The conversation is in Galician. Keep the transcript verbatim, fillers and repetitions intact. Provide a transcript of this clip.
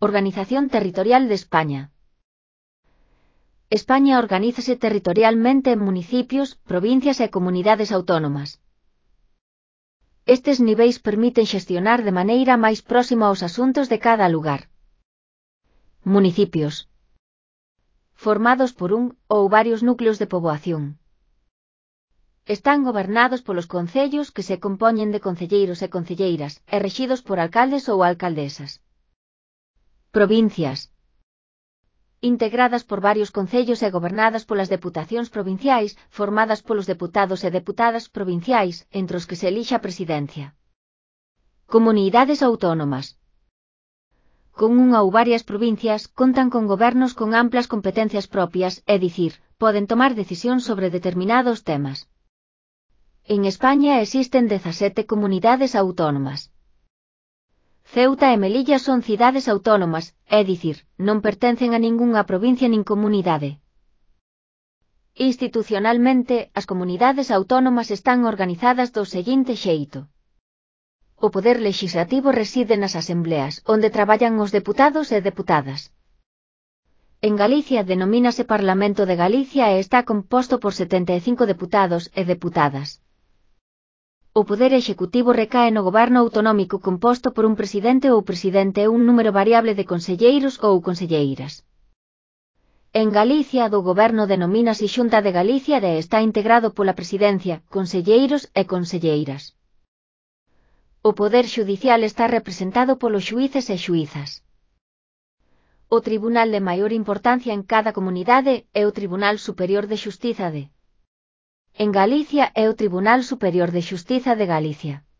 Organización territorial de España. España organízase territorialmente en municipios, provincias e comunidades autónomas. Estes niveis permiten xestionar de maneira máis próxima os asuntos de cada lugar. Municipios. Formados por un ou varios núcleos de poboación. Están gobernados polos concellos que se compoñen de concelleiros e concelleiras e rexidos por alcaldes ou alcaldesas. Provincias. Integradas por varios concellos e gobernadas polas deputacións provinciais, formadas polos deputados e deputadas provinciais, entre os que se elixe a presidencia. Comunidades autónomas. Con unha ou varias provincias contan con gobernos con amplas competencias propias, é dicir, poden tomar decisións sobre determinados temas. En España existen dezasete comunidades autónomas. Ceuta e Melilla son cidades autónomas, é dicir, non pertencen a ningunha provincia nin comunidade. Institucionalmente, as comunidades autónomas están organizadas do seguinte xeito. O poder lexislativo reside nas asembleas, onde traballan os deputados e deputadas. En Galicia denomínase Parlamento de Galicia e está composto por setenta e cinco deputados e deputadas. O poder executivo recae no goberno autonómico composto por un presidente ou presidente e un número variable de conselleiros ou conselleiras. En Galicia do goberno denomínase Xunta de Galicia e está integrado pola presidencia, conselleiros e conselleiras. O poder xudicial está representado polos xuíces e xuízas. O tribunal de maior importancia en cada comunidade é o Tribunal Superior de Xustiza de En Galicia é o Tribunal Superior de Xustiza de Galicia.